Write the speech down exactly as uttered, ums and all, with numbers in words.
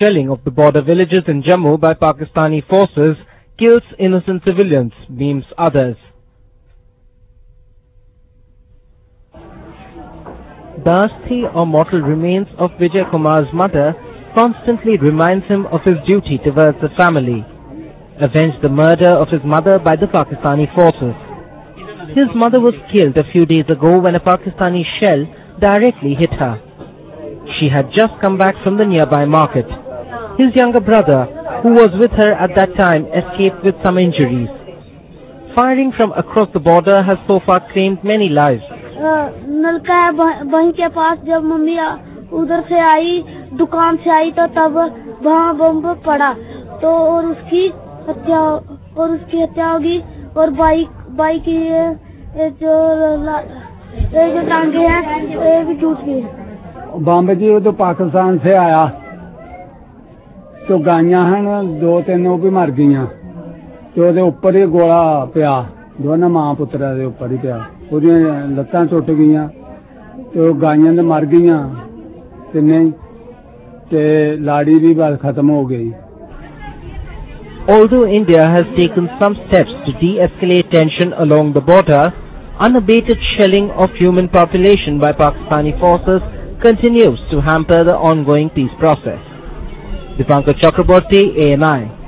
Shelling of the border villages in Jammu by Pakistani forces kills innocent civilians, memes others. The asthi or mortal remains of Vijay Kumar's mother constantly reminds him of his duty towards the family. Avenge the murder of his mother by the Pakistani forces. His mother was killed a few days ago when a Pakistani shell directly hit her. She had just come back from the nearby market. His younger brother, who was with her at that time, escaped with some injuries. Firing from across the border has so far claimed many lives. नलका है वहीं के पास जब mummy उधर से आई दुकान से आई तो तब वहाँ बम पड़ा तो और उसकी हत्या और उसकी हत्या होगी और बाइक बाइक की जो जो टांगे हैं ये भी टूट गई। बम जी वो तो पाकिस्तान से आया तो गायियां हैं दो तीन वो भी मर गई तो ਉਹਦੇ ਉੱਪਰ ਹੀ ਗੋਲਾ ਪਿਆ ਦੋਨਾਂ ਮਾਂ ਪੁੱਤਰਾਂ ਦੇ ਉੱਪਰ ਹੀ ਪਿਆ ਉਹਦੀਆਂ ਲੱਤਾਂ ਟੁੱਟ ਗਈਆਂ ਤੇ ਉਹ ਗਾਇਆਂ ਦੇ ਮਰ ਗਈਆਂ ਤਿੰਨੇ ਤੇ ਲਾੜੀ ਵੀ ਬਸ ਖਤਮ ਹੋ ਗਈ। Although India has taken some steps to de-escalate tension along the border, unabated shelling of human population by Pakistani forces continues to hamper the ongoing peace process. Dipankar Chakraborty, A N I